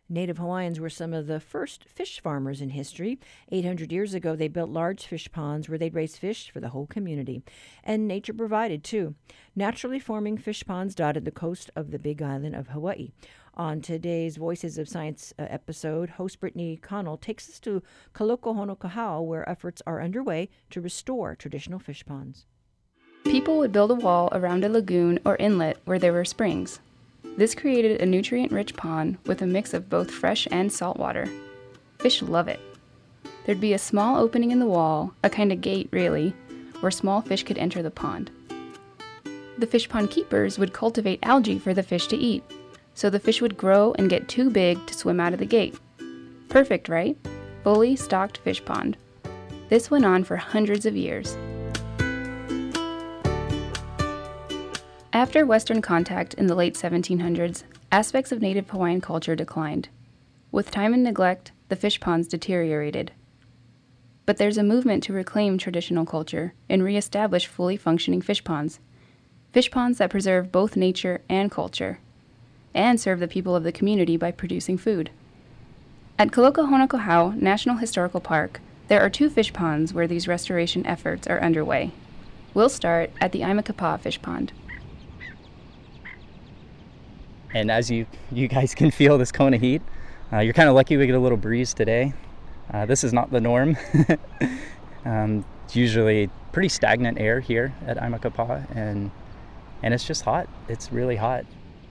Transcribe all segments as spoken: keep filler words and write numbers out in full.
Native Hawaiians were some of the first fish farmers in history. eight hundred years ago, they built large fish ponds where they'd raise fish for the whole community. And nature provided, too. Naturally forming fish ponds dotted the coast of the Big Island of Hawaii. On today's Voices of Science uh, episode, host Brittany Connell takes us to Kalokohonokahau, where efforts are underway to restore traditional fish ponds. People would build a wall around a lagoon or inlet where there were springs. This created a nutrient-rich pond with a mix of both fresh and salt water. Fish love it. There'd be a small opening in the wall, a kind of gate really, where small fish could enter the pond. The fish pond keepers would cultivate algae for the fish to eat, so the fish would grow and get too big to swim out of the gate. Perfect, right? Fully stocked fish pond. This went on for hundreds of years. After Western contact in the late seventeen hundreds, aspects of Native Hawaiian culture declined. With time and neglect, the fish ponds deteriorated. But there's a movement to reclaim traditional culture and reestablish fully functioning fish ponds. Fish ponds that preserve both nature and culture, and serve the people of the community by producing food. At Kalokohonokahau National Historical Park, there are two fish ponds where these restoration efforts are underway. We'll start at the Aimakapa Fish Pond. And as you, you guys can feel this cone of heat, uh, you're kind of lucky we get a little breeze today. Uh, this is not the norm. um, it's usually pretty stagnant air here at Aimakapa, and and it's just hot. It's really hot.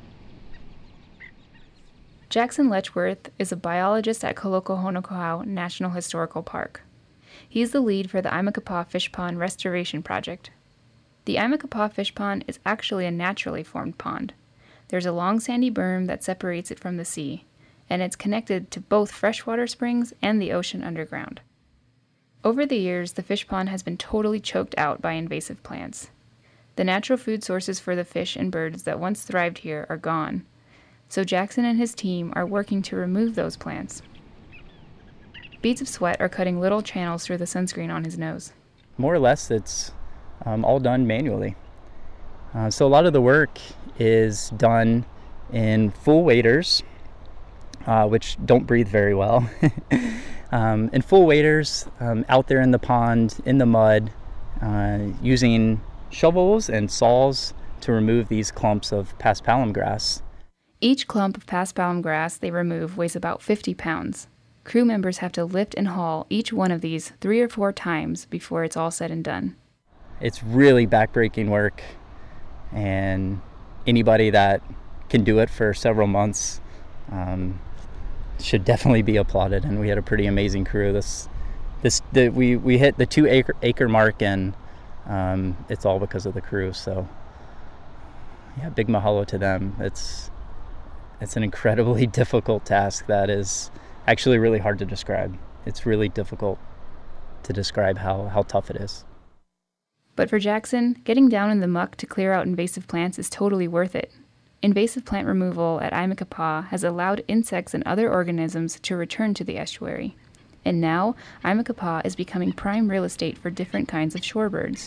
Jackson Letchworth is a biologist at Kalokohonokahau National Historical Park. He's the lead for the Aimakapa Fish Pond Restoration Project. The Aimakapa Fish Pond is actually a naturally formed pond. There's a long sandy berm that separates it from the sea, and it's connected to both freshwater springs and the ocean underground. Over the years, the fish pond has been totally choked out by invasive plants. The natural food sources for the fish and birds that once thrived here are gone, so Jackson and his team are working to remove those plants. Beads of sweat are cutting little channels through the sunscreen on his nose. More or less, it's um, all done manually. Uh, so a lot of the work is done in full waders, uh, which don't breathe very well. um, in full waders, um, out there in the pond, in the mud, uh, using shovels and saws to remove these clumps of paspalum grass. Each clump of paspalum grass they remove weighs about fifty pounds. Crew members have to lift and haul each one of these three or four times before it's all said and done. It's really backbreaking work, and anybody that can do it for several months um, should definitely be applauded. And we had a pretty amazing crew. This, this, the, we we hit the two acre acre mark, and um, it's all because of the crew. So, yeah, big mahalo to them. It's it's an incredibly difficult task that is actually really hard to describe. It's really difficult to describe how how tough it is. But for Jackson, getting down in the muck to clear out invasive plants is totally worth it. Invasive plant removal at Aimakapa has allowed insects and other organisms to return to the estuary. And now, Aimakapa is becoming prime real estate for different kinds of shorebirds.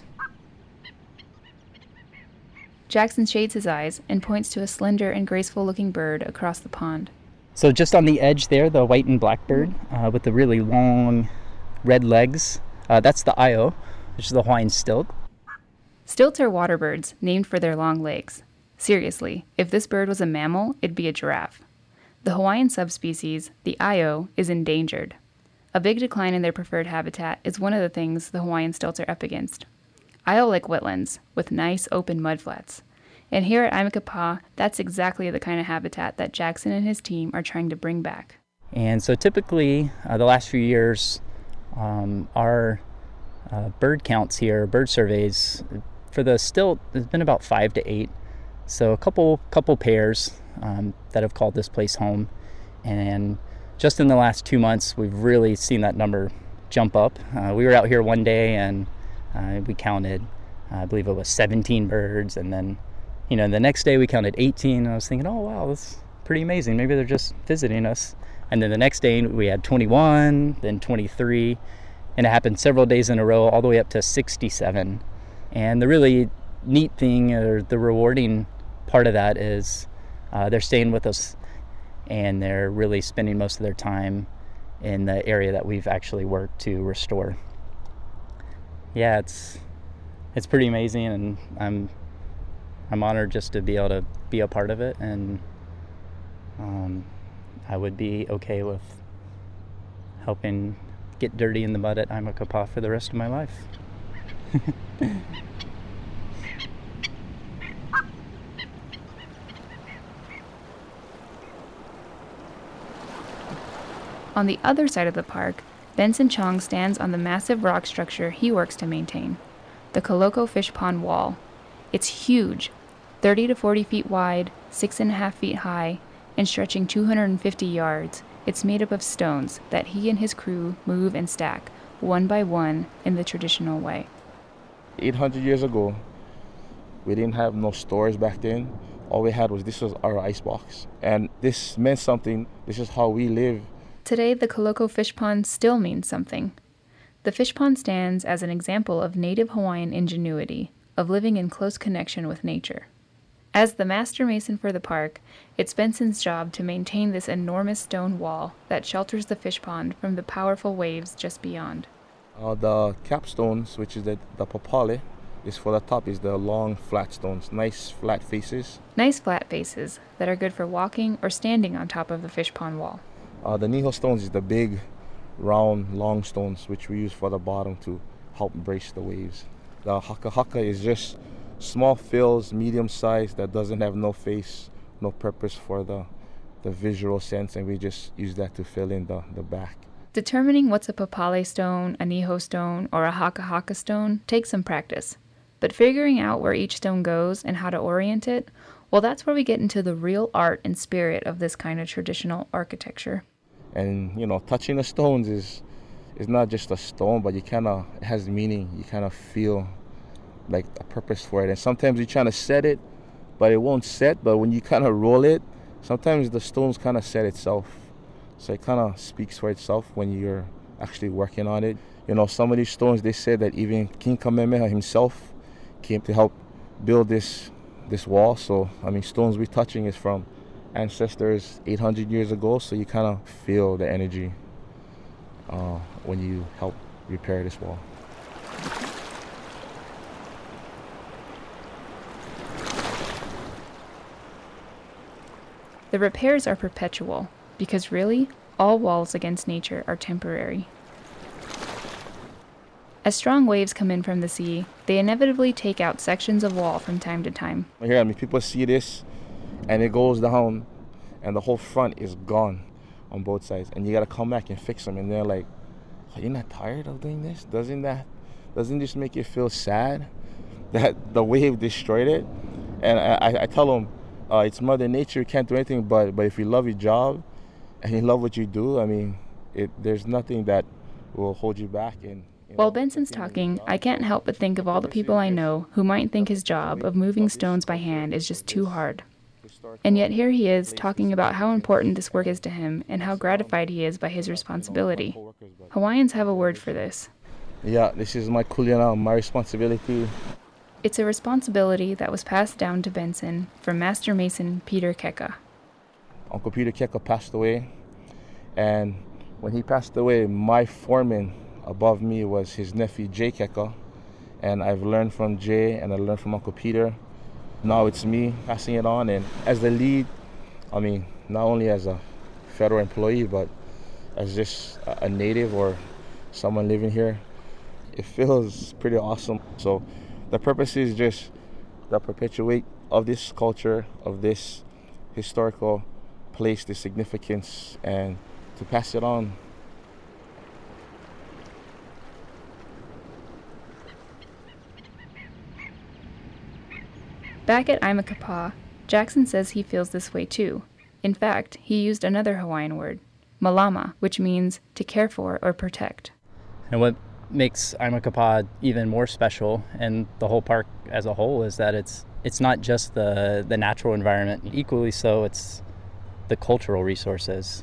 Jackson shades his eyes and points to a slender and graceful-looking bird across the pond. So just on the edge there, the white and black bird uh, with the really long red legs, uh, that's the Io, which is the Hawaiian stilt. Stilts are water birds, named for their long legs. Seriously, if this bird was a mammal, it'd be a giraffe. The Hawaiian subspecies, the Io, is endangered. A big decline in their preferred habitat is one of the things the Hawaiian stilts are up against. Io like wetlands, with nice open mudflats. And here at Aimakapa, that's exactly the kind of habitat that Jackson and his team are trying to bring back. And so typically, uh, the last few years, um, our uh, bird counts here, bird surveys, for the stilt, there's been about five to eight. So a couple couple pairs um, that have called this place home. And just in the last two months, we've really seen that number jump up. Uh, we were out here one day and uh, we counted, uh, I believe it was seventeen birds. And then, you know, the next day we counted eighteen. And I was thinking, oh, wow, that's pretty amazing. Maybe they're just visiting us. And then the next day we had twenty-one, then twenty-three. And it happened several days in a row, all the way up to sixty-seven. And the really neat thing, or the rewarding part of that, is uh, they're staying with us and they're really spending most of their time in the area that we've actually worked to restore. Yeah, it's it's pretty amazing, and I'm I'm honored just to be able to be a part of it, and um, I would be okay with helping get dirty in the mud at Imakapa for the rest of my life. On the other side of the park, Benson Chong stands on the massive rock structure he works to maintain, the Koloko Fish Pond Wall. It's huge, thirty to forty feet wide, six and a half feet high, and stretching two hundred fifty yards. It's made up of stones that he and his crew move and stack, one by one, in the traditional way. eight hundred years ago, we didn't have no stores back then. All we had was, this was our icebox. And this meant something. This is how we live. Today, the Koloko Fish Pond still means something. The fish pond stands as an example of native Hawaiian ingenuity, of living in close connection with nature. As the master mason for the park, it's Benson's job to maintain this enormous stone wall that shelters the fish pond from the powerful waves just beyond. Uh, the capstones, which is the, the papale, is for the top, is the long flat stones, nice flat faces. Nice flat faces that are good for walking or standing on top of the fish pond wall. Uh, the niho stones is the big, round, long stones, which we use for the bottom to help brace the waves. The haka haka is just small fills, medium size, that doesn't have no face, no purpose for the, the visual sense, and we just use that to fill in the, the back. Determining what's a papale stone, a niho stone, or a haka haka stone takes some practice. But figuring out where each stone goes and how to orient it, well, that's where we get into the real art and spirit of this kind of traditional architecture. And, you know, touching the stones is is not just a stone, but you kind of, it has meaning. You kind of feel like a purpose for it. And sometimes you're trying to set it, but it won't set. But when you kind of roll it, sometimes the stones kind of set itself. So it kind of speaks for itself when you're actually working on it. You know, some of these stones, they said that even King Kamehameha himself came to help build this this wall. So, I mean, stones we're touching is from ancestors eight hundred years ago, so you kind of feel the energy uh, when you help repair this wall. The repairs are perpetual, because really, all walls against nature are temporary. As strong waves come in from the sea, they inevitably take out sections of wall from time to time. Here, I mean, people see this, and it goes down, and the whole front is gone on both sides, and you gotta come back and fix them. And they're like, "Are you not tired of doing this? Doesn't that, doesn't this make you feel sad that the wave destroyed it?" And I, I tell them, uh, it's Mother Nature. You can't do anything, but but if you love your job and you love what you do, I mean, it there's nothing that will hold you back. And while Benson's talking, I can't help but think of all the people I know who might think his job of moving stones by hand is just too hard. And yet here he is talking about how important this work is to him and how gratified he is by his responsibility. Hawaiians have a word for this. Yeah, this is my kuleana, my responsibility. It's a responsibility that was passed down to Benson from Master Mason Peter Keka. Uncle Peter Keka passed away, and when he passed away, my foreman above me was his nephew Jay Keka, and I've learned from Jay and I learned from Uncle Peter. Now it's me passing it on, and as the lead, I mean, not only as a federal employee, but as just a native or someone living here, it feels pretty awesome. So the purpose is just the perpetuate of this culture, of this historical place, the significance, and to pass it on. Back at Imakapa, Jackson says he feels this way too. In fact, he used another Hawaiian word, malama, which means to care for or protect. And what makes Imakapa even more special, and the whole park as a whole, is that it's it's not just the, the natural environment. Equally so, it's the cultural resources.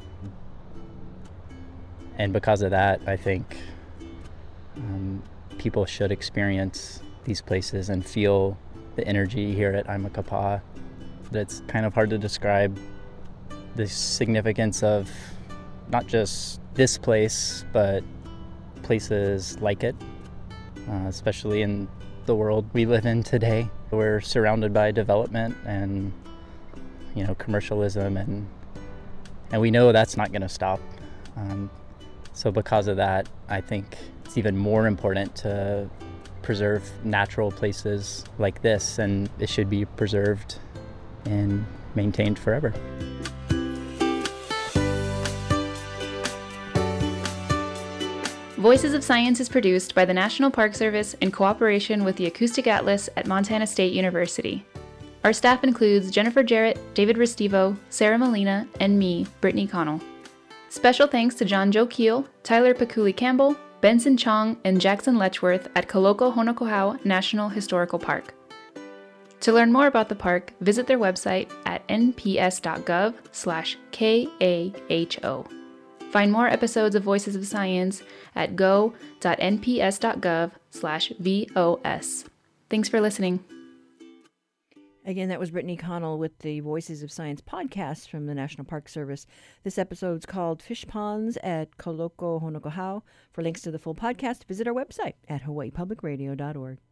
And because of that, I think um, people should experience these places and feel the energy here at Imakapa. It's kind of hard to describe the significance of not just this place, but places like it, uh, especially in the world we live in today. We're surrounded by development and, you know, commercialism, and and we know that's not going to stop. Um, so because of that, I think it's even more important to preserve natural places like this, and it should be preserved and maintained forever. Voices of Science is produced by the National Park Service in cooperation with the Acoustic Atlas at Montana State University. Our staff includes Jennifer Jarrett, David Restivo, Sarah Molina, and me, Brittany Connell. Special thanks to John Joe Keel, Tyler Pekuli Campbell, Benson Chong, and Jackson Letchworth at Koloko Honokohau National Historical Park. To learn more about the park, visit their website at n p s dot gov slash K A H O. Find more episodes of Voices of Science at go dot n p s dot gov slash V O S. Thanks for listening. Again, that was Brittany Connell with the Voices of Science podcast from the National Park Service. This episode's called Fish Ponds at Koloko Honokohau. For links to the full podcast, visit our website at hawaii public radio dot org.